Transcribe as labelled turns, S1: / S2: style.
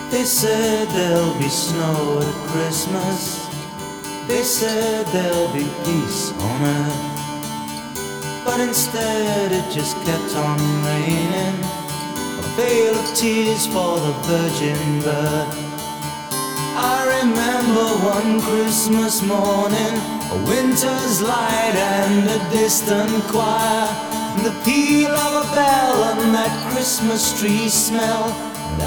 S1: They said there'll be snow at Christmas. They said there'll be peace on earth. But instead it just kept on raining, a veil of tears for the virgin birth. I remember one Christmas morning, a winter's light and a distant choir, and the peal of a bell and that Christmas tree smell.